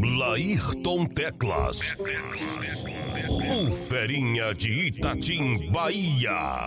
Laírton Teclas, o ferinha de Itatim, Bahia.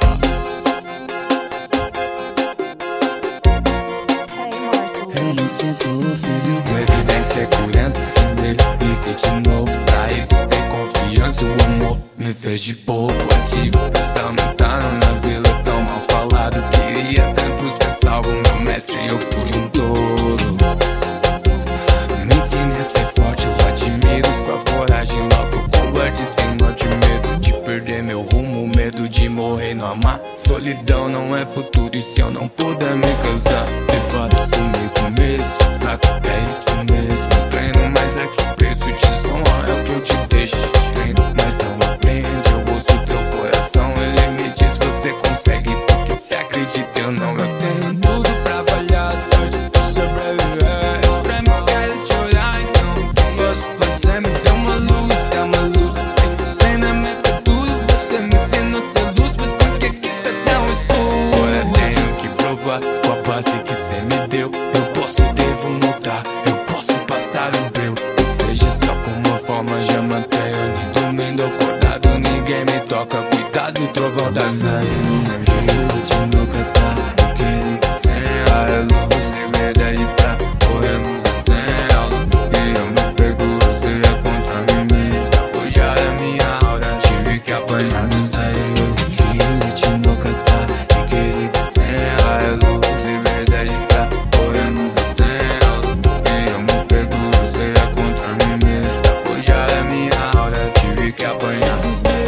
Eu me sinto filho, baby, da insegurança sem dele. Me fez de novo, traído, tem confiança. O amor me fez de pouco ativo. Pensamentaram na vila, tão mal falado. Queria tanto ser salvo, meu mestre, eu fui um tolo. Me ensinei a ser forte, eu admiro sua coragem. Logo covarde, sem norte, medo de perder meu rumo. Medo de morrer, não amar. Solidão não é futuro, e se eu não puder me casar, debate comigo mesmo. Fraco, é isso mesmo. Treino, mas é que o preço de som é o que eu te deixo. Treino, mas não aprende. Eu ouço teu coração, ele me diz: você consegue, porque se acredita, eu não. Eu tenho tudo pra falhar, sorte pra sobreviver. Pra mim, quero te olhar, então o que posso fazer? Me dê uma luz, dá uma luz. Esse treinamento é duro, você me ensinou a ser luz. Mas por que que tá tão escuro? Agora tenho que provar com a base que cê me deu. Eu posso, devo mudar, eu posso passar o breu. Ou seja, só com uma forma já mantenho. Nem dormindo acordado, ninguém me toca. Cuidado, o trovão tá saindo. Giro de nunca tá. Eu queria que sem a luz, liberdade pra corremos a cela. E eu me pego, você é contra mim mesmo. Pra forjar a minha aura, tive que apanhar no seio. Giro de nunca tá. Eu queria que sem a luz, liberdade pra corremos a cela. E eu me pego, você é contra mim mesmo. Pra forjar a minha aura, tive que apanhar dos meus.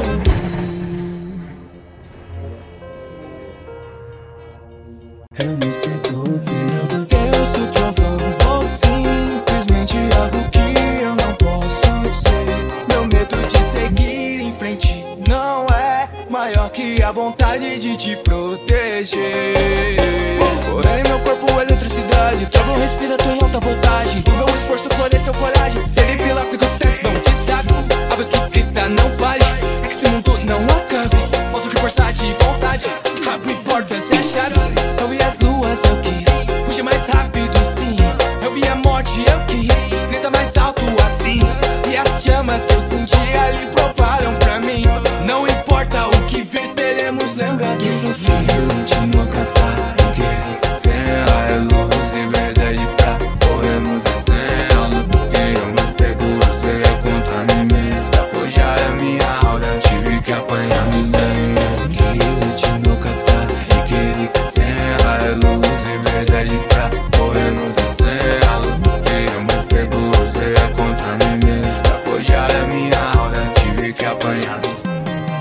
Eu me sinto filho porque eu sou trovão. Ou simplesmente algo que eu não posso ser. Meu medo de seguir em frente não é maior que a vontade de te proteger. Porém meu corpo é eletricidade, o trovão respira tua em alta voltagem. Do meu esforço floresceu coragem. Se ele pila, fico tempo, não te saco. A voz que grita não pare, é que esse mundo não acabe. Mostro de força, de vontade, abre portas, é a chave. Eu vi as luas, eu quis fugir mais rápido, sim. Eu vi a morte, eu quis grita mais alto assim. E as chamas que eu senti ali provaram pra mim: não importa o que vir, seremos lembrados no fim. De nunca tá. Eu queria que sem a luz, liberdade pra corremos a cela. E eu me pego, você é contra mim mesmo. Pra forjar a minha aura, tive que apanhar no sangue. De nunca tá. Eu queria que sem a luz, liberdade pra corremos a cela. E eu me pego, você é contra mim mesmo. Pra forjar a minha aura, tive que apanhar no sangue.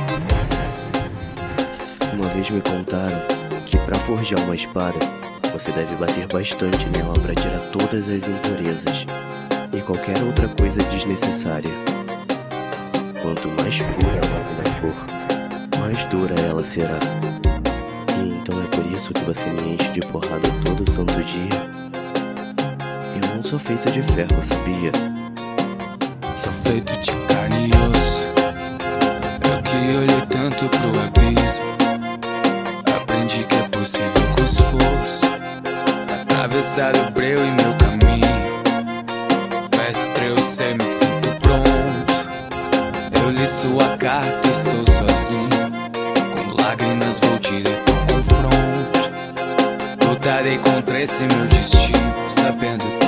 Uma vez me contaram que para forjar uma espada, você deve bater bastante nela para tirar todas as impurezas e qualquer outra coisa desnecessária. Quanto mais pura a máquina for, mais dura ela será. E então é por isso que você me enche de porrada todo santo dia. Eu não sou feito de ferro, sabia? Sou feito de carne e osso. Eu que olhei tanto pro abismo, aprendi que é possível com esforço atravessar o breu em meu caminho. Mestre, eu sei, me sinto pronto. Eu li sua carta, estou sozinho. Com lágrimas vou direto ao confronto. Lutarei contra esse meu destino, sabendo